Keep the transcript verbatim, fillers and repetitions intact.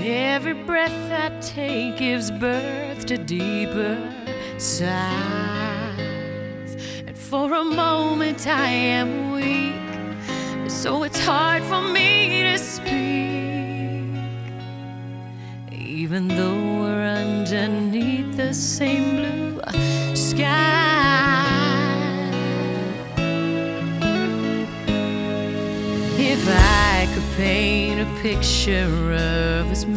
Every breath I take gives birth to deeper sighs. And for a moment I am weak, so it's hard for me to speak, even though we're underneath the same blue sky. If I could paint a picture of us